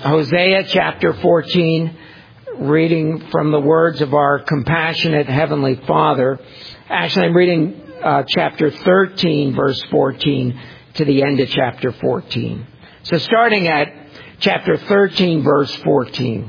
Hosea chapter 14, reading from the words of our compassionate Heavenly Father. Actually, I'm reading chapter 13, verse 14, to the end of chapter 14. So starting at chapter 13, verse 14.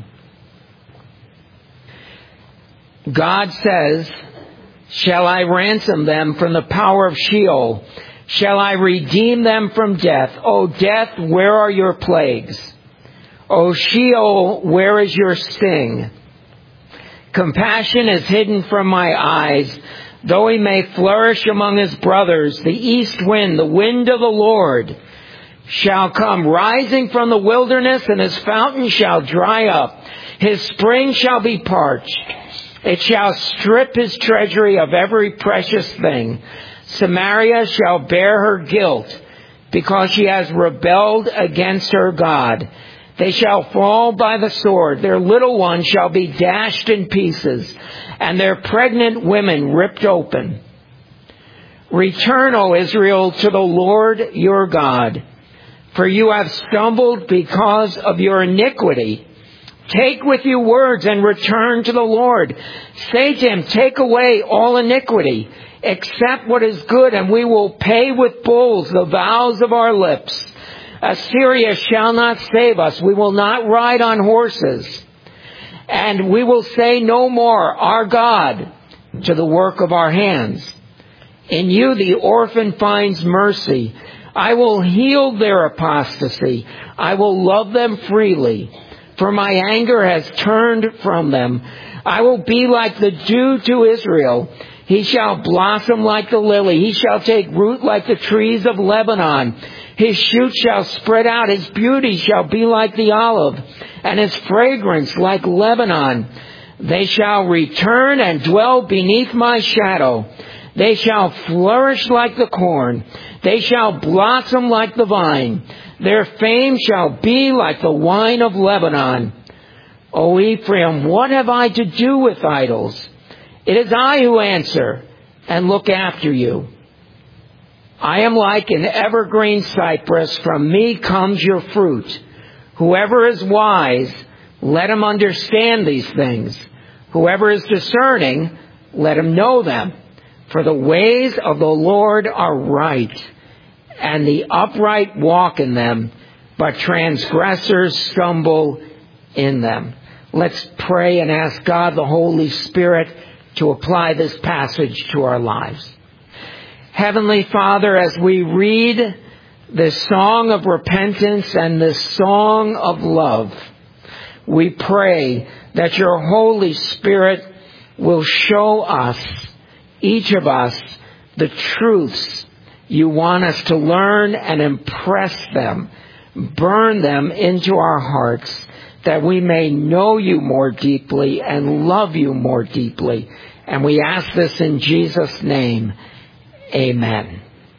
God says, "Shall I ransom them from the power of Sheol? Shall I redeem them from death? O death, where are your plagues? O Sheol, where is your sting? Compassion is hidden from my eyes. Though he may flourish among his brothers, the east wind, the wind of the Lord, shall come rising from the wilderness, and his fountain shall dry up. His spring shall be parched. It shall strip his treasury of every precious thing. Samaria shall bear her guilt, because she has rebelled against her God. They shall fall by the sword. Their little ones shall be dashed in pieces, and their pregnant women ripped open. Return, O Israel, to the Lord your God, for you have stumbled because of your iniquity. Take with you words and return to the Lord. Say to him, take away all iniquity. Accept what is good, and we will pay with bulls the vows of our lips. Assyria shall not save us. We will not ride on horses. And we will say no more, our God, to the work of our hands. In you the orphan finds mercy. I will heal their apostasy. I will love them freely. For my anger has turned from them. I will be like the dew to Israel. He shall blossom like the lily. He shall take root like the trees of Lebanon. His shoots shall spread out. His beauty shall be like the olive, and his fragrance like Lebanon. They shall return and dwell beneath my shadow. They shall flourish like the corn. They shall blossom like the vine. Their fame shall be like the wine of Lebanon. O Ephraim, what have I to do with idols? It is I who answer and look after you. I am like an evergreen cypress. From me comes your fruit. Whoever is wise, let him understand these things. Whoever is discerning, let him know them. For the ways of the Lord are right, and the upright walk in them, but transgressors stumble in them." Let's pray and ask God, the Holy Spirit, to apply this passage to our lives. Heavenly Father, as we read this song of repentance and this song of love, we pray that your Holy Spirit will show us, each of us, the truths you want us to learn and impress them, burn them into our hearts, that we may know you more deeply and love you more deeply. And we ask this in Jesus' name. Amen.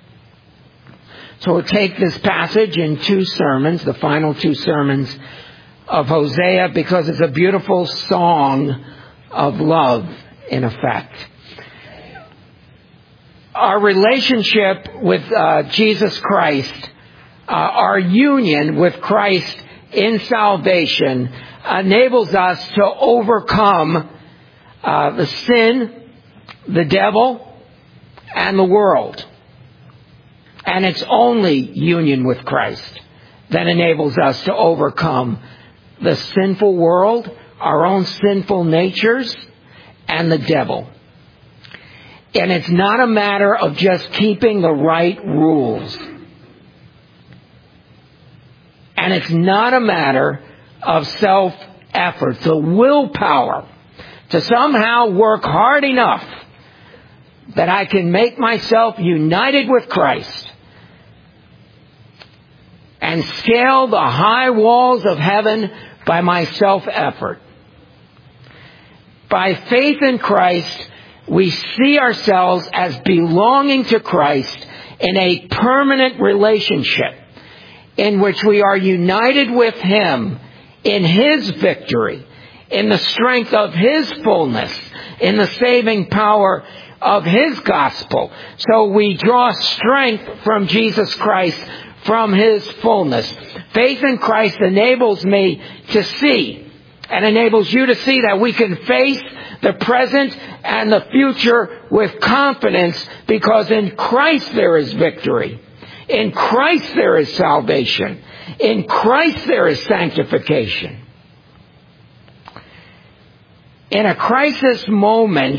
So we'll take this passage in two sermons, the final two sermons of Hosea, because it's a beautiful song of love, in effect. Our relationship with Jesus Christ, our union with Christ in salvation, enables us to overcome the sin, the devil, and the world. And it's only union with Christ that enables us to overcome the sinful world, our own sinful natures, and the devil. And it's not a matter of just keeping the right rules. And it's not a matter of self-effort, the willpower to somehow work hard enough that I can make myself united with Christ and scale the high walls of heaven by my self-effort. By faith in Christ, we see ourselves as belonging to Christ in a permanent relationship in which we are united with Him in His victory, in the strength of His fullness, in the saving power of His gospel. So we draw strength from Jesus Christ from His fullness. Faith in Christ enables me to see, and enables you to see that we can face the present and the future with confidence, because in Christ there is victory. In Christ there is salvation. In Christ there is sanctification. In a crisis moment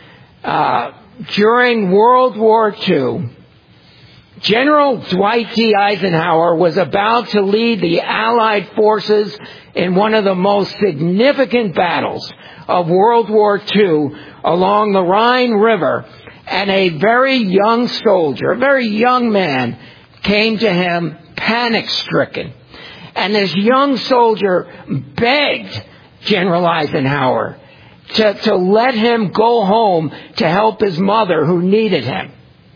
during World War II, General Dwight D. Eisenhower was about to lead the Allied forces in one of the most significant battles of World War II along the Rhine River, and a very young soldier, a very young man, came to him panic-stricken. And this young soldier begged General Eisenhower to let him go home to help his mother, who needed him.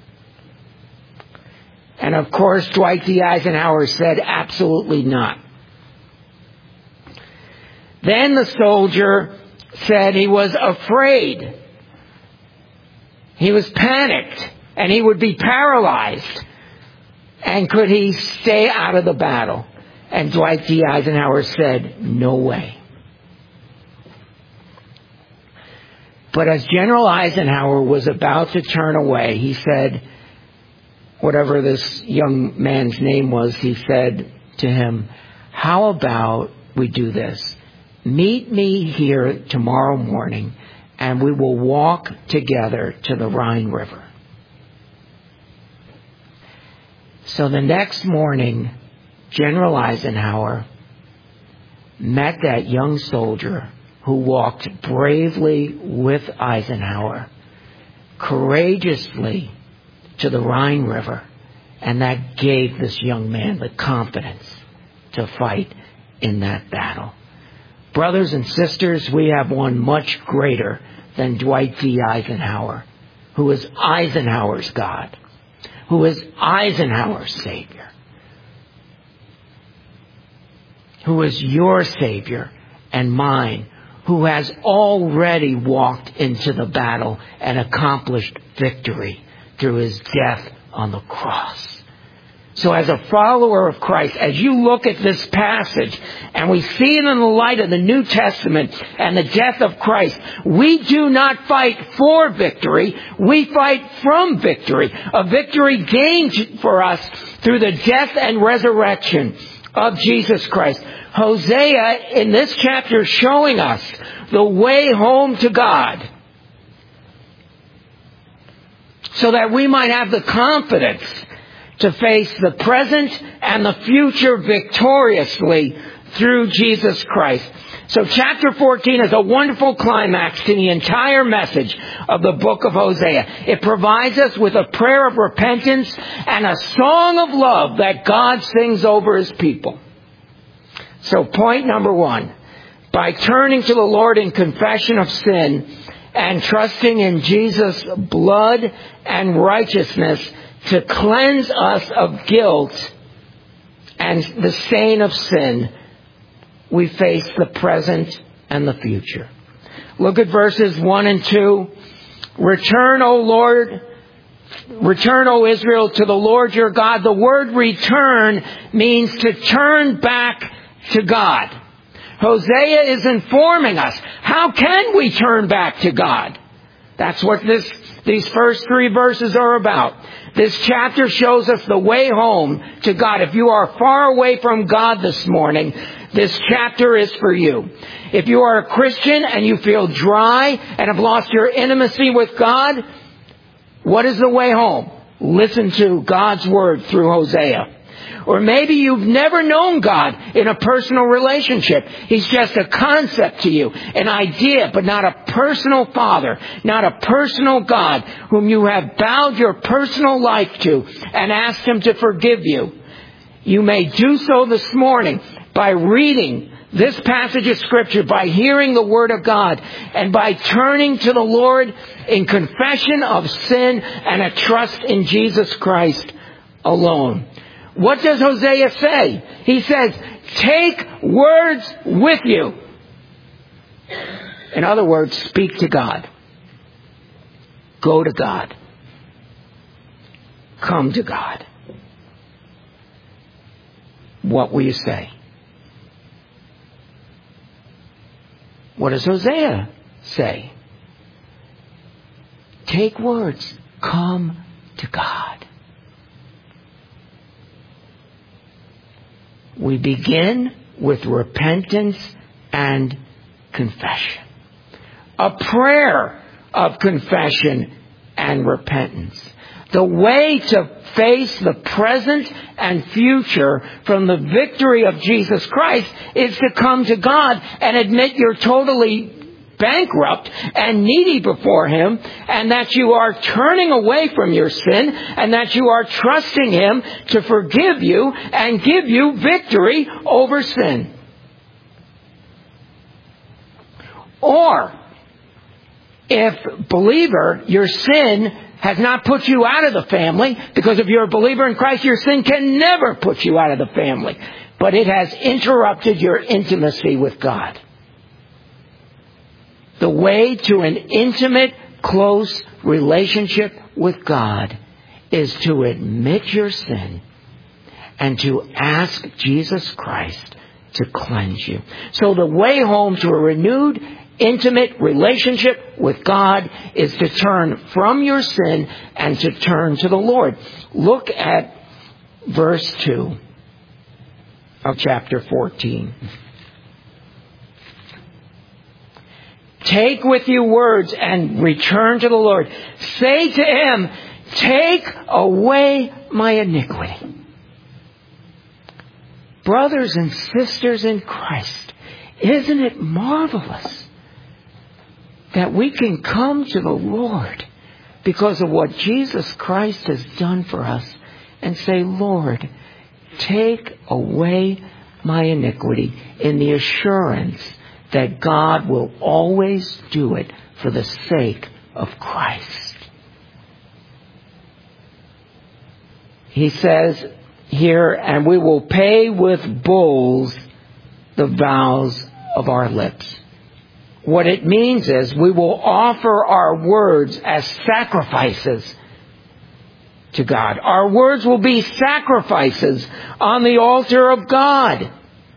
And of course, Dwight D. Eisenhower said, absolutely not. Then the soldier said he was afraid. He was panicked, and he would be paralyzed. And could he stay out of the battle? And Dwight D. Eisenhower said, no way. But as General Eisenhower was about to turn away, he said, whatever this young man's name was, he said to him, how about we do this? Meet me here tomorrow morning, and we will walk together to the Rhine River. So the next morning, General Eisenhower met that young soldier who walked bravely with Eisenhower, courageously to the Rhine River, and that gave this young man the confidence to fight in that battle. Brothers and sisters, we have one much greater than Dwight D. Eisenhower, who is Eisenhower's God, who is Eisenhower's Savior, who is your Savior and mine, who has already walked into the battle and accomplished victory through His death on the cross. So as a follower of Christ, as you look at this passage, and we see it in the light of the New Testament and the death of Christ, we do not fight for victory, we fight from victory. A victory gained for us through the death and resurrection of Jesus Christ. Hosea in this chapter is showing us the way home to God, so that we might have the confidence to face the present and the future victoriously through Jesus Christ. So chapter 14 is a wonderful climax to the entire message of the book of Hosea. It provides us with a prayer of repentance and a song of love that God sings over His people. So point number one, by turning to the Lord in confession of sin and trusting in Jesus' blood and righteousness to cleanse us of guilt and the stain of sin, we face the present and the future. Look at verses 1 and 2. Return, O Israel, to the Lord your God. The word return means to turn back to God. Hosea is informing us, how can we turn back to God? That's what these first 3 verses are about. This chapter shows us the way home to God. If you are far away from God this morning, this chapter is for you. If you are a Christian and you feel dry and have lost your intimacy with God, what is the way home? Listen to God's word through Hosea. Or maybe you've never known God in a personal relationship. He's just a concept to you, an idea, but not a personal Father, not a personal God whom you have bowed your personal life to and asked Him to forgive you. You may do so this morning by reading this passage of Scripture, by hearing the Word of God, and by turning to the Lord in confession of sin and a trust in Jesus Christ alone. What does Hosea say? He says, take words with you. In other words, speak to God. Go to God. Come to God. what will you say? What does Hosea say? Take words. Come to God. We begin with repentance and confession. A prayer of confession and repentance. The way to face the present and future from the victory of Jesus Christ is to come to God and admit you're totally bankrupt and needy before Him, and that you are turning away from your sin, and that you are trusting Him to forgive you and give you victory over sin. Or, if believer, your sin has not put you out of the family, because if you're a believer in Christ, your sin can never put you out of the family, but it has interrupted your intimacy with God. The way to an intimate, close relationship with God is to admit your sin and to ask Jesus Christ to cleanse you. So the way home to a renewed, intimate relationship with God is to turn from your sin and to turn to the Lord. Look at verse 2 of chapter 14. Take with you words and return to the Lord. Say to Him, take away my iniquity. Brothers and sisters in Christ, isn't it marvelous that we can come to the Lord because of what Jesus Christ has done for us and say, Lord, take away my iniquity, in the assurance that God will always do it for the sake of Christ. He says here, and we will pay with bulls the vows of our lips. What it means is we will offer our words as sacrifices to God. Our words will be sacrifices on the altar of God.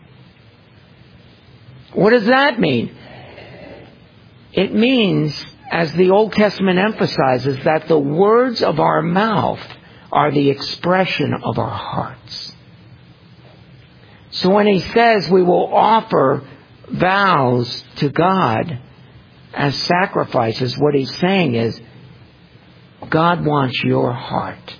What does that mean? It means, as the Old Testament emphasizes, that the words of our mouth are the expression of our hearts. So when He says we will offer vows to God as sacrifices, what He's saying is, God wants your heart.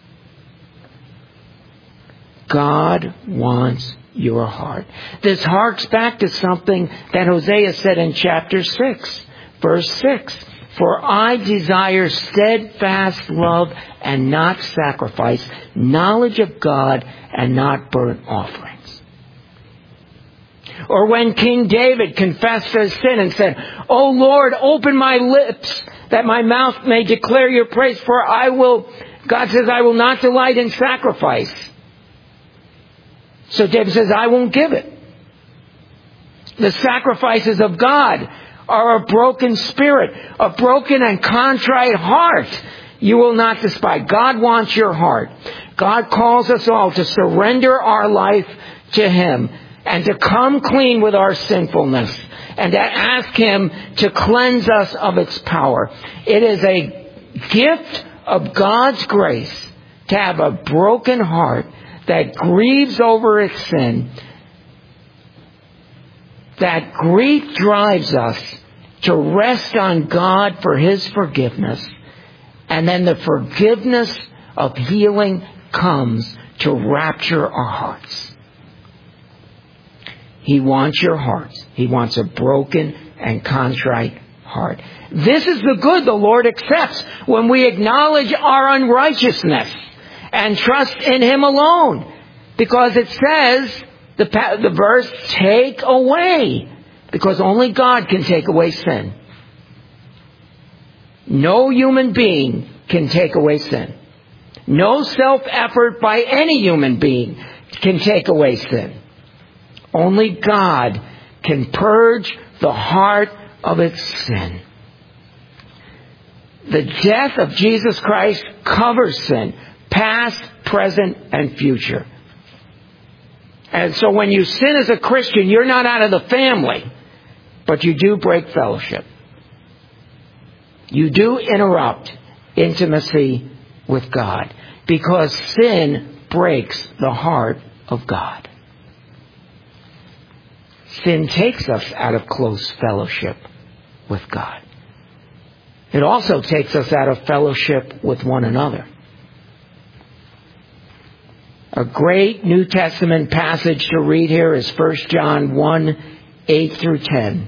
God wants your heart. This harks back to something that Hosea said in chapter 6, verse 6. For I desire steadfast love and not sacrifice, knowledge of God and not burnt offerings. Or when King David confessed his sin and said, O Lord, open my lips that my mouth may declare your praise, for God says, I will not delight in sacrifice. So David says, I won't give it. The sacrifices of God are a broken spirit, a broken and contrite heart you will not despise. God wants your heart. God calls us all to surrender our life to Him and to come clean with our sinfulness and to ask Him to cleanse us of its power. It is a gift of God's grace to have a broken heart that grieves over its sin. That grief drives us to rest on God for His forgiveness. And then the forgiveness of healing comes to rapture our hearts. He wants your hearts. He wants a broken and contrite heart. This is the good the Lord accepts when we acknowledge our unrighteousness and trust in Him alone. Because it says, the verse, take away. Because only God can take away sin. No human being can take away sin. No self-effort by any human being can take away sin. Only God can purge the heart of its sin. The death of Jesus Christ covers sin, past, present, and future. And so when you sin as a Christian, you're not out of the family, but you do break fellowship. You do interrupt intimacy with God, because sin breaks the heart of God. Sin takes us out of close fellowship with God. It also takes us out of fellowship with one another. A great New Testament passage to read here is 1 John 1, 8 through 10.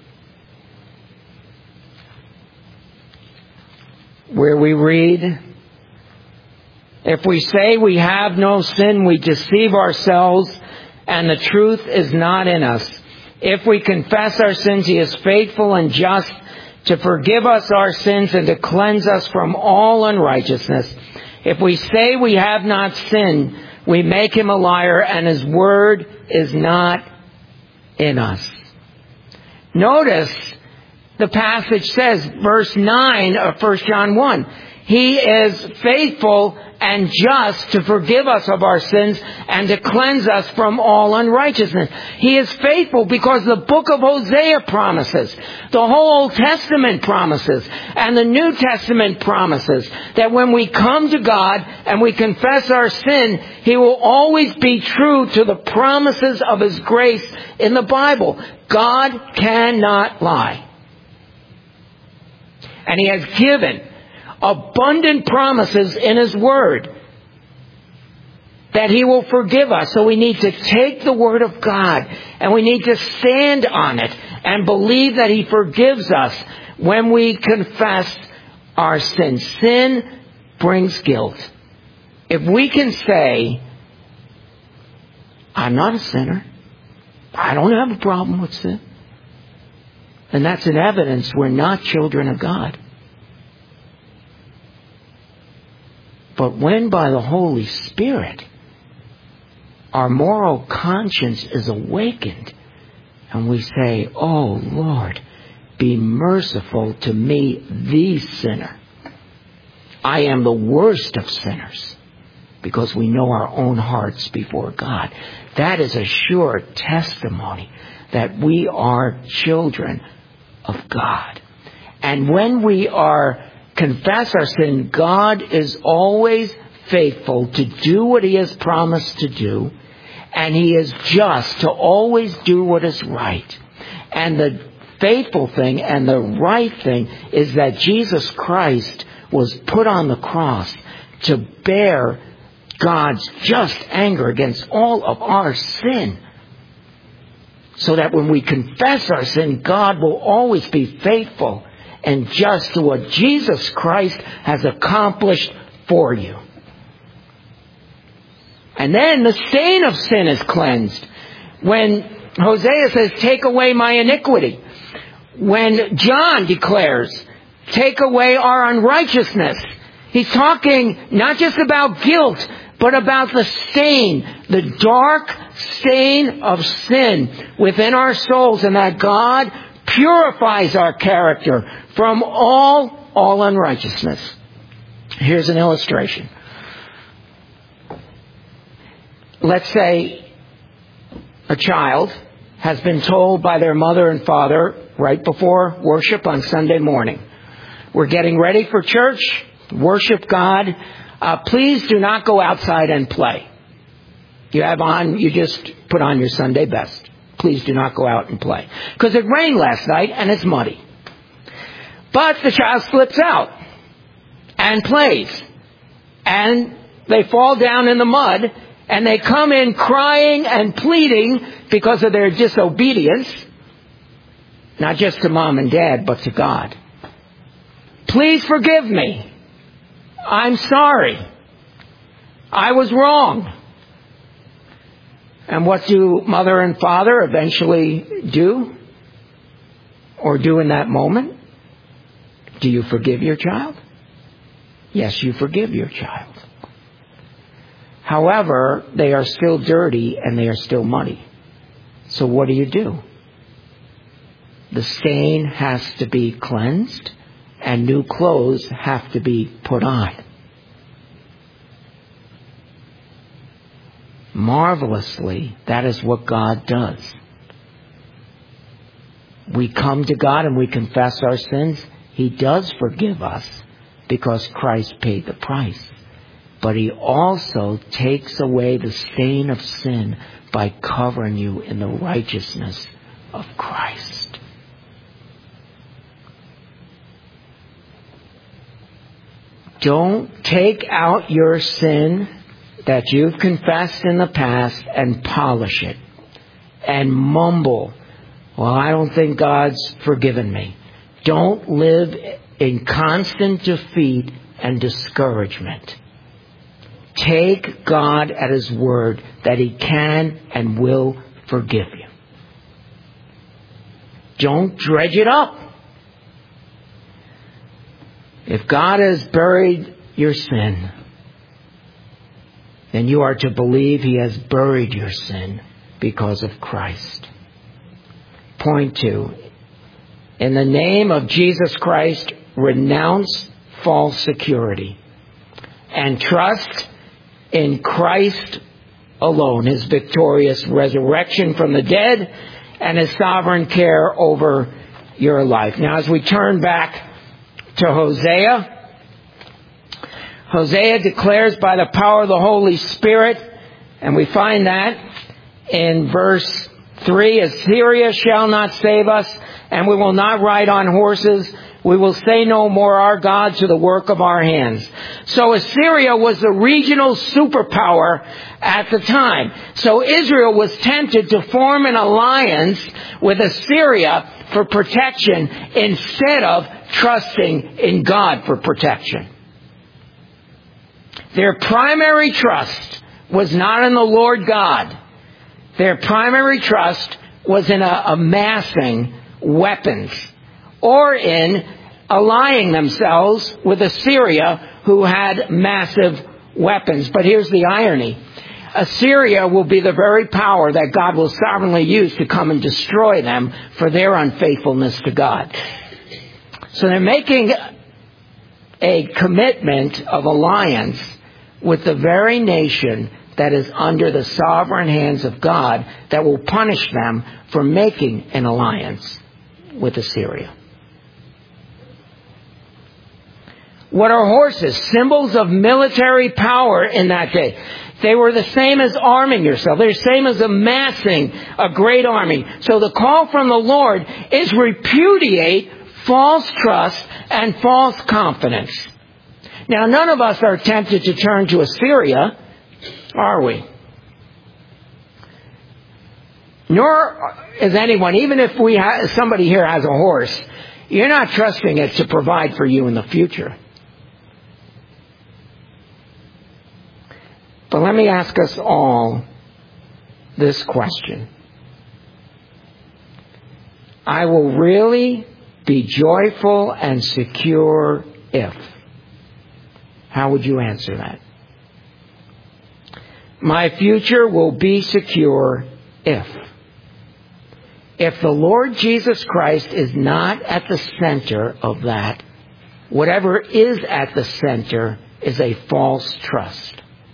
Where we read, "If we say we have no sin, we deceive ourselves, and the truth is not in us. If we confess our sins, He is faithful and just to forgive us our sins and to cleanse us from all unrighteousness. If we say we have not sinned, we make Him a liar, and His word is not in us." Notice the passage says, verse 9 of 1 John 1, He is faithful and just to forgive us of our sins and to cleanse us from all unrighteousness. He is faithful because the book of Hosea promises, the whole Old Testament promises, and the New Testament promises that when we come to God and we confess our sin, He will always be true to the promises of His grace in the Bible. God cannot lie. And He has given abundant promises in His Word that He will forgive us. So we need to take the Word of God and we need to stand on it and believe that He forgives us when we confess our sin. Sin brings guilt. If we can say, "I'm not a sinner, I don't have a problem with sin," then that's an evidence we're not children of God. But when by the Holy Spirit our moral conscience is awakened and we say, "Oh Lord, be merciful to me, the sinner. I am the worst of sinners," because we know our own hearts before God. That is a sure testimony that we are children of God. And when we confess our sin, God is always faithful to do what He has promised to do, and He is just to always do what is right. And the faithful thing and the right thing is that Jesus Christ was put on the cross to bear God's just anger against all of our sin, so that when we confess our sin, God will always be faithful and just to what Jesus Christ has accomplished for you. And then the stain of sin is cleansed. When Hosea says, "Take away my iniquity." When John declares, "Take away our unrighteousness," he's talking not just about guilt, but about the stain, the dark stain of sin within our souls, and that God purifies our character from all unrighteousness. Here's an illustration. Let's say a child has been told by their mother and father right before worship on Sunday morning, "We're getting ready for church, worship God. Please do not go outside and play. You just put on your Sunday best. Please do not go out and play. Because it rained last night and it's muddy." But the child slips out and plays. And they fall down in the mud and they come in crying and pleading because of their disobedience. Not just to mom and dad, but to God. "Please forgive me. I'm sorry. I was wrong." And what do mother and father eventually do? Or do in that moment? Do you forgive your child? Yes, you forgive your child. However, they are still dirty and they are still muddy. So what do? The stain has to be cleansed and new clothes have to be put on. marvelously, that is what God does. We come to God and we confess our sins. He does forgive us because Christ paid the price. But He also takes away the stain of sin by covering you in the righteousness of Christ. Don't take out your sin that you've confessed in the past and polish it and mumble, well, I don't think God's forgiven me. Don't live in constant defeat and discouragement. Take God at His word that He can and will forgive you. Don't dredge it up. If God has buried your sin, then you are to believe He has buried your sin because of Christ. Point 2. In the name of Jesus Christ, renounce false security and trust in Christ alone, His victorious resurrection from the dead and His sovereign care over your life. Now, as we turn back to Hosea, Hosea declares by the power of the Holy Spirit, and we find that in verse 3, Assyria shall not save us, and we will not ride on horses. We will say no more, our God, to the work of our hands. So Assyria was the regional superpower at the time. So Israel was tempted to form an alliance with Assyria for protection instead of trusting in God for protection. Their primary trust was not in the Lord God. Their primary trust was in amassing weapons or in allying themselves with Assyria, who had massive weapons. But here's the irony. Assyria will be the very power that God will sovereignly use to come and destroy them for their unfaithfulness to God. So they're making a commitment of alliance with the very nation that is under the sovereign hands of God that will punish them for making an alliance with Assyria. What are horses? Symbols of military power in that day. They were the same as arming yourself. They're the same as amassing a great army. So the call from the Lord is repudiate false trust and false confidence. Now, none of us are tempted to turn to Assyria, are we? Nor is anyone, even if somebody here has a horse, you're not trusting it to provide for you in the future. But let me ask us all this question. I will really be joyful and secure if. How would you answer that? My future will be secure if. If the Lord Jesus Christ is not at the center of that, whatever is at the center is a false trust.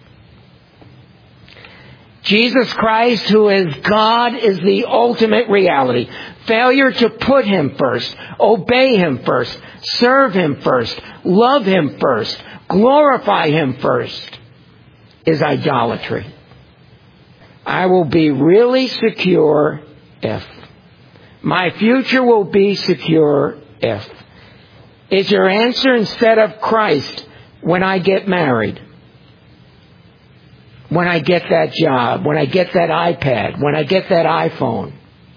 Jesus Christ, who is God, is the ultimate reality. Failure to put Him first, obey Him first, serve Him first, love Him first, glorify Him first is idolatry. I will be really secure if. My future will be secure if. Is your answer instead of Christ when I get married? When I get that job, when I get that iPad, when I get that iPhone,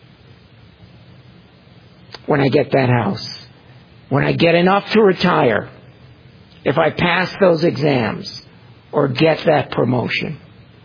when I get that house, when I get enough to retire, if I pass those exams or get that promotion.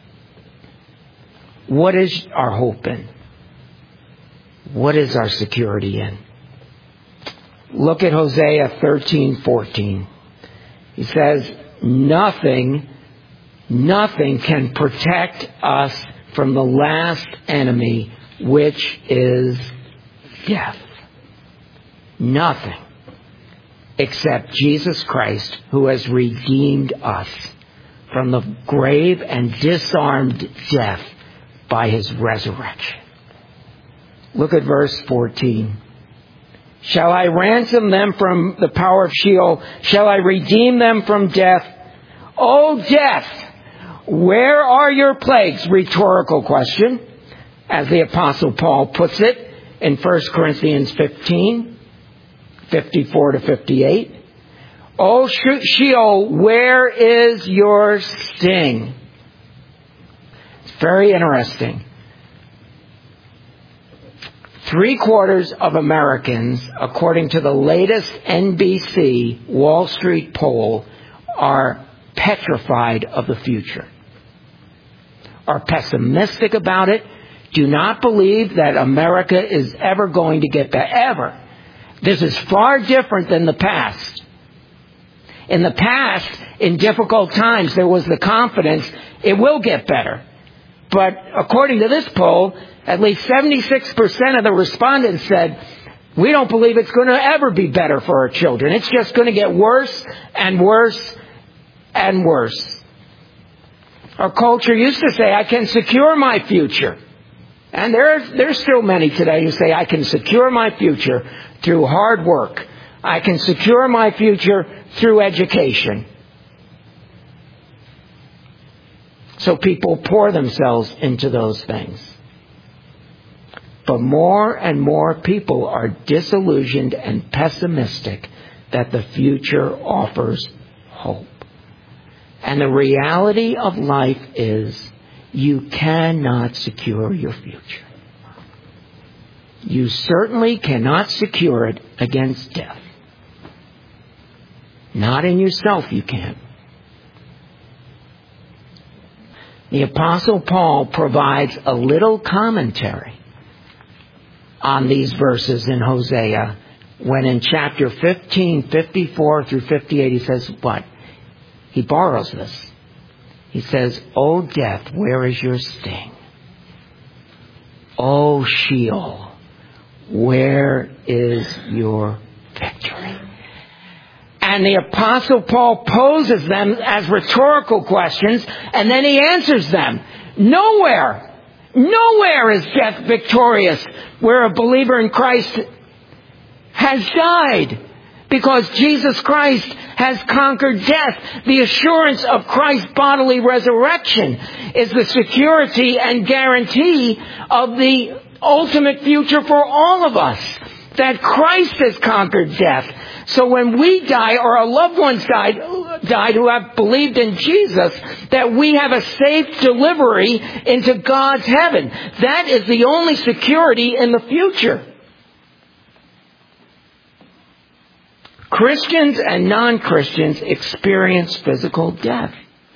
What is our hope in? What is our security in? Look at Hosea 13:14. He says, Nothing can protect us from the last enemy, which is death. Nothing except Jesus Christ, who has redeemed us from the grave and disarmed death by his resurrection. Look at verse 14. Shall I ransom them from the power of Sheol? Shall I redeem them from death? O death, where are your plagues? Rhetorical question, as the Apostle Paul puts it in 1 Corinthians 15, 54 to 58. O Sheol, where is your sting? It's very interesting. 3/4 of Americans, according to the latest NBC Wall Street poll, are petrified of the future, are pessimistic about it, do not believe that America is ever going to get better, ever. This is far different than the past. In the past, in difficult times, there was the confidence it will get better. But according to this poll, at least 76% of the respondents said, we don't believe it's going to ever be better for our children. It's just going to get worse and worse and worse. Our culture used to say, I can secure my future. And there's still many today who say, I can secure my future through hard work. I can secure my future through education. So people pour themselves into those things. But more and more people are disillusioned and pessimistic that the future offers hope. And the reality of life is you cannot secure your future. You certainly cannot secure it against death. Not in yourself you can't. The Apostle Paul provides a little commentary on these verses in Hosea when in chapter 15, 54 through 58, he says what? He borrows this. He says, O death, where is your sting? O Sheol, where is your victory? And the Apostle Paul poses them as rhetorical questions, and then he answers them. Nowhere is death victorious where a believer in Christ has died, because Jesus Christ has conquered death. The assurance of Christ's bodily resurrection is the security and guarantee of the ultimate future for all of us, that Christ has conquered death. So when we die, or our loved ones died who have believed in Jesus, that we have a safe delivery into God's heaven. That is the only security in the future. Christians and non-Christians experience physical death.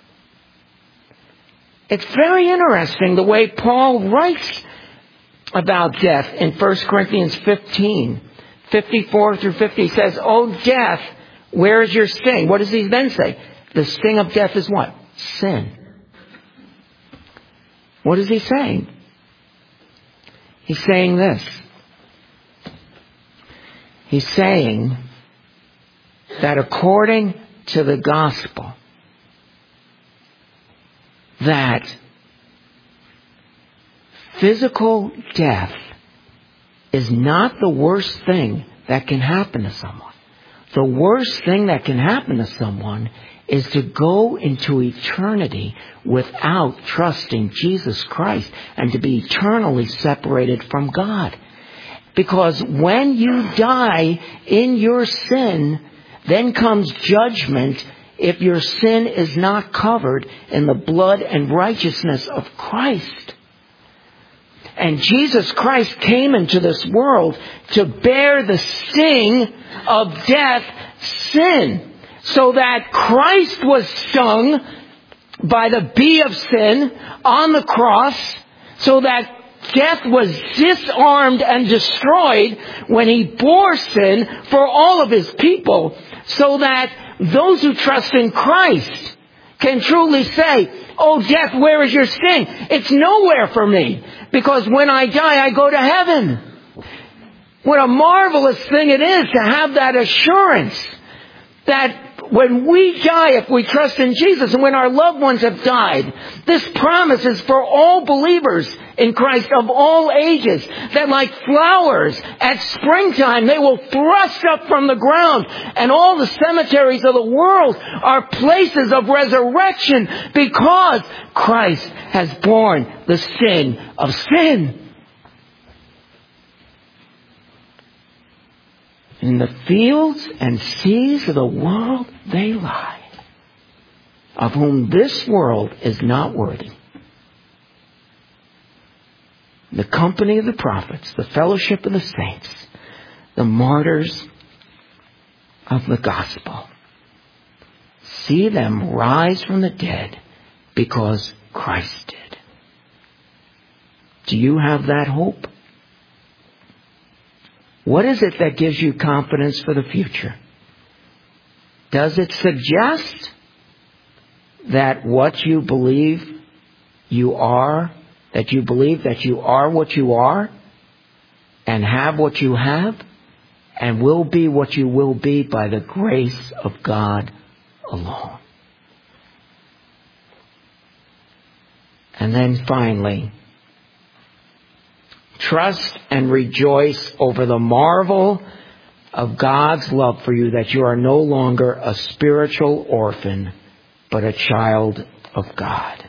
It's very interesting the way Paul writes about death in 1 Corinthians 15, 54 through 50. He says, O death, where is your sting? What does he then say? The sting of death is what? Sin. What is he saying? He's saying this. He's saying that according to the gospel, that physical death is not the worst thing that can happen to someone. The worst thing that can happen to someone is to go into eternity without trusting Jesus Christ and to be eternally separated from God. Because when you die in your sin, then comes judgment if your sin is not covered in the blood and righteousness of Christ. And Jesus Christ came into this world to bear the sting of death, sin, so that Christ was stung by the bee of sin on the cross, so that death was disarmed and destroyed when he bore sin for all of his people, so that those who trust in Christ can truly say, oh, death, where is your sting? It's nowhere for me, because when I die, I go to heaven. What a marvelous thing it is to have that assurance that when we die, if we trust in Jesus, and when our loved ones have died, this promise is for all believers in Christ of all ages, that like flowers at springtime, they will thrust up from the ground, and all the cemeteries of the world are places of resurrection because Christ has borne the sin of sin. In the fields and seas of the world they lie, of whom this world is not worthy. The company of the prophets, the fellowship of the saints, the martyrs of the gospel. See them rise from the dead because Christ did. Do you have that hope? What is it that gives you confidence for the future? Does it suggest that what you believe you are, that you believe that you are what you are, and have what you have, and will be what you will be by the grace of God alone? And then finally, trust and rejoice over the marvel of God's love for you, that you are no longer a spiritual orphan, but a child of God.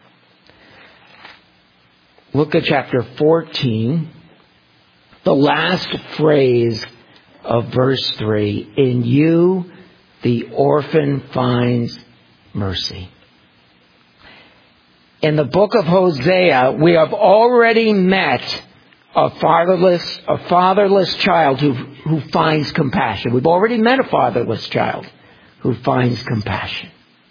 Look at chapter 14, the last phrase of verse 3. In you, the orphan finds mercy. In the book of Hosea, we have already met a fatherless child who finds compassion. We've already met a fatherless child who finds compassion.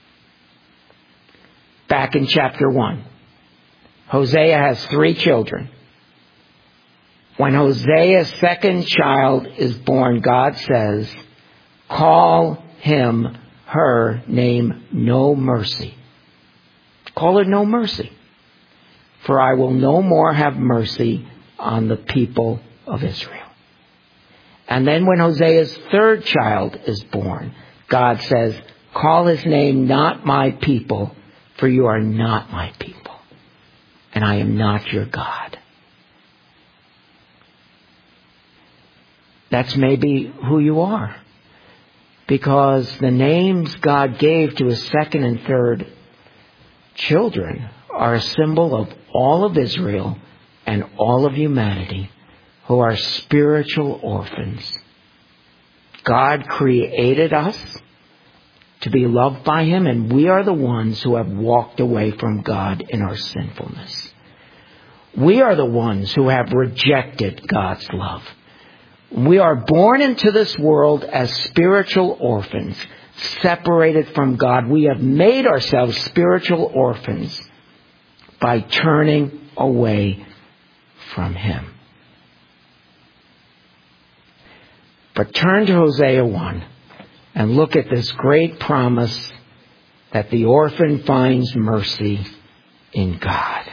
Back in chapter 1, Hosea has 3 children. When Hosea's second child is born, God says, call him, her name, No Mercy. Call her No Mercy. For I will no more have mercy on the people of Israel. And then when Hosea's third child is born, God says, call his name Not My People, for you are not my people, and I am not your God. That's maybe who you are, because the names God gave to his second and third children are a symbol of all of Israel and all of humanity who are spiritual orphans. God created us to be loved by him, and we are the ones who have walked away from God in our sinfulness. We are the ones who have rejected God's love. We are born into this world as spiritual orphans, separated from God. We have made ourselves spiritual orphans by turning away from him. But turn to Hosea 1 and look at this great promise that the orphan finds mercy in God.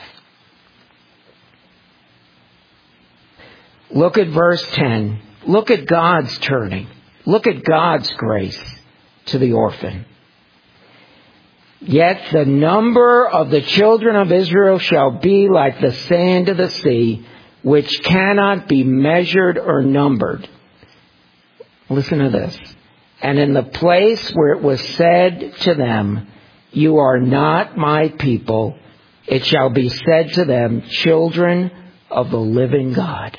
Look at verse 10. Look at God's turning. Look at God's grace to the orphan. Yet the number of the children of Israel shall be like the sand of the sea, which cannot be measured or numbered. Listen to this. And in the place where it was said to them, you are not my people, it shall be said to them, children of the living God.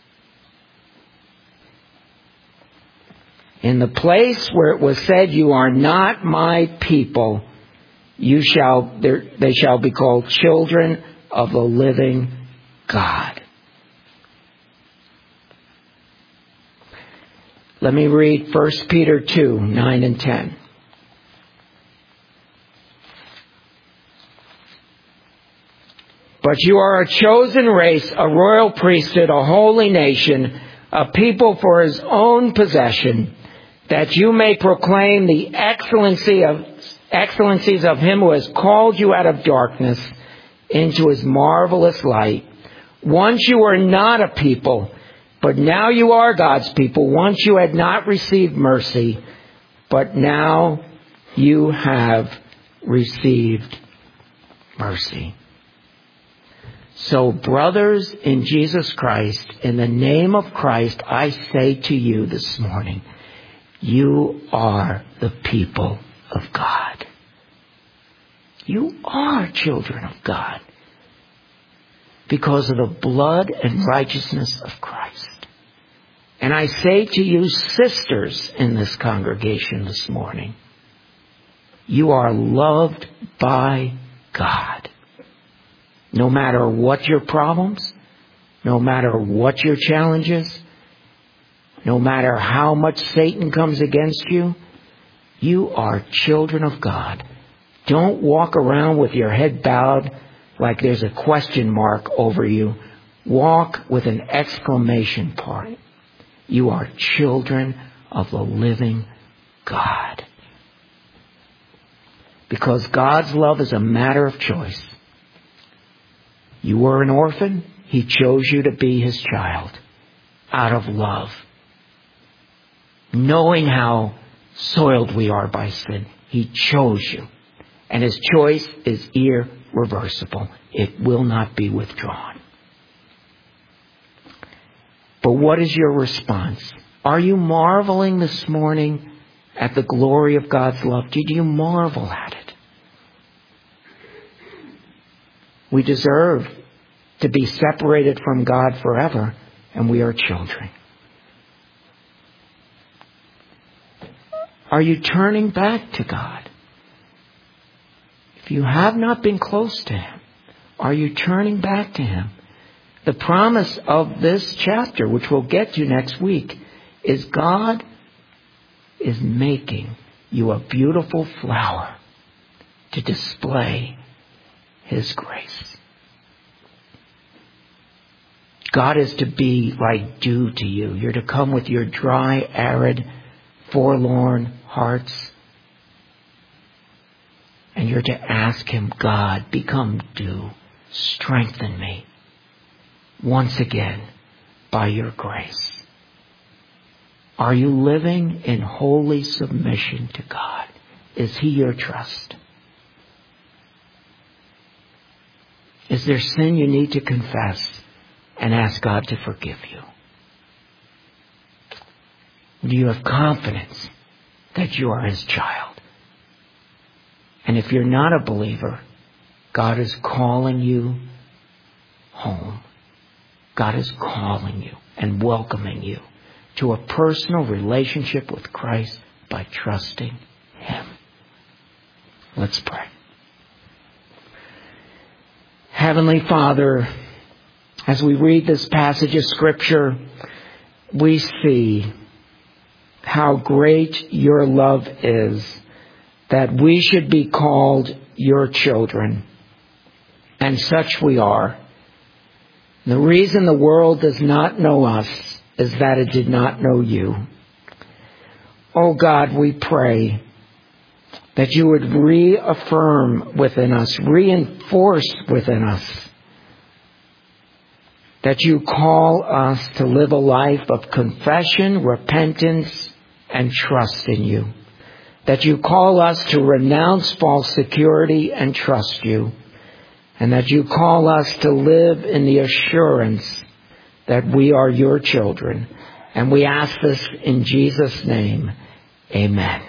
In the place where it was said, you are not my people, they shall be called children of the living God. Let me read 1 Peter 2, 9 and 10. But you are a chosen race, a royal priesthood, a holy nation, a people for his own possession, that you may proclaim the excellencies of him who has called you out of darkness into his marvelous light. Once you were not a people, but now you are God's people. Once you had not received mercy, but now you have received mercy. So, brothers in Jesus Christ, in the name of Christ, I say to you this morning, you are the people of God. You are children of God because of the blood and righteousness of Christ. And I say to you, sisters in this congregation this morning, you are loved by God. No matter what your problems, no matter what your challenges, no matter how much Satan comes against you, you are children of God. Don't walk around with your head bowed like there's a question mark over you. Walk with an exclamation point. You are children of the living God. Because God's love is a matter of choice. You were an orphan. He chose you to be His child out of love. Knowing how soiled we are by sin, He chose you. And His choice is irreversible. It will not be withdrawn. But what is your response? Are you marveling this morning at the glory of God's love? Did you marvel at it? We deserve to be separated from God forever, and we are children. Are you turning back to God? If you have not been close to Him, are you turning back to Him? The promise of this chapter, which we'll get to next week, is God is making you a beautiful flower to display His grace. God is to be like dew to you. You're to come with your dry, arid, forlorn hearts. And you're to ask Him, God, become dew. Strengthen me once again by your grace. Are you living in holy submission to God? Is He your trust? Is there sin you need to confess and ask God to forgive you? Do you have confidence that you are His child? And if you're not a believer, God is calling you home. God is calling you and welcoming you to a personal relationship with Christ by trusting Him. Let's pray. Heavenly Father, as we read this passage of Scripture, we see how great your love is, that we should be called your children. And such we are. The reason the world does not know us is that it did not know you. Oh God, we pray that you would reaffirm within us, reinforce within us, that you call us to live a life of confession, repentance, and trust in you. That you call us to renounce false security and trust you. And that you call us to live in the assurance that we are your children. And we ask this in Jesus' name. Amen.